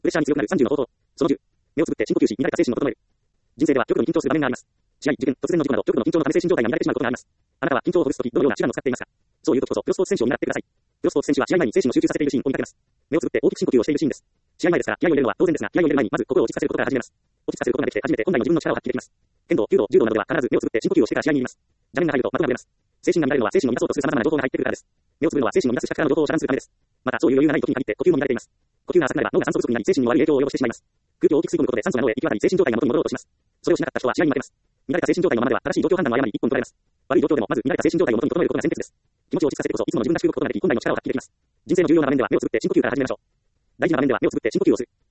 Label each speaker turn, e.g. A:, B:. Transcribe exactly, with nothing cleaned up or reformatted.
A: プレッシャーに強くなるさんじゅうの方法。そのじゅう。目をつぶって深呼吸し、乱れた精神を整える。人生では極度に緊張する場面があります。試合、受験、突然の事故など極度の緊張のため精神状態が乱れてしまうことがあります。あなたは緊張をほぐすときどのような手段を使っていますか？そういうときこそ、プロスポーツ選手を見習ってください。プロスポーツ選手は試合前に精神を集中させているシーンを見かけます。目をつぶって大きく深呼吸をしているシーンです。試合前ですから、気合を入れるのは当然ですが、気合を入れる前にまず心を落ち着かせることから始めます。落ち着かせることができて初めて本来の自分の力を発揮できます。剣道、弓道、柔道などでは必ず目をつぶって深呼吸をしてから試合に入ります。邪念が入ると的がぶれます。精神が乱れるのは精神を乱そうとする様々な情報が入ってくるからです。目をつぶるのは精神を乱す視覚からの情報を遮断するためです。また、そういう余裕がない時に限って呼吸も乱れています。呼吸が浅くなれば脳が酸素不足になり精神に悪い影響を及ぼしてしまいます。空気を大きく吸い込むことで酸素が脳へ行き渡り精神状態が元に戻ろうとします。それをしなかった人は試合に負けます。乱れた精神状態のままでは正しい状況判断を誤り一本取られます。悪い状況でもまず乱れた精神状態を元に整えることが先決です。気持ちを落ち着かせてこそいつもの自分らしく動くことができ本来の力を発揮できます。人生の重要な場面では目をつぶって深呼吸から始めましょう。大事な場面では目をつぶって深呼吸をする。